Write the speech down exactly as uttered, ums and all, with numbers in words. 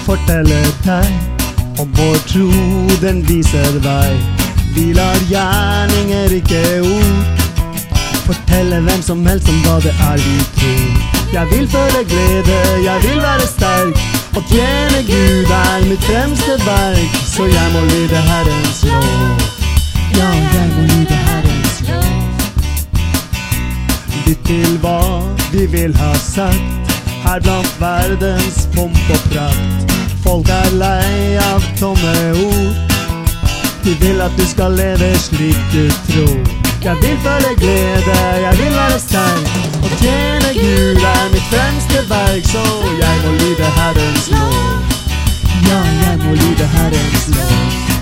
fortelle deg om vår tro, den viser vei. Vi lar gjerninger, ikke ord, fortelle hvem som helst om hva det er vi tror. Jeg vil føle glede, jeg vil være sterk, og tjene Gud er mitt fremste verk. Så jeg må lyde Herrens lov. Ja, jeg må lyde Herrens lov. Lytt til hva de vil ha sagt her blant verdens pomp og prakt. Folk er lei av tomme ord, de vil at du skal leve slik du tror. Jeg vil føle glede, jeg vil være sterk, og tjene Gud er mitt fremste verk. Så jeg må lyde Herrens lov. Ja, jeg må lyde Herrens lov.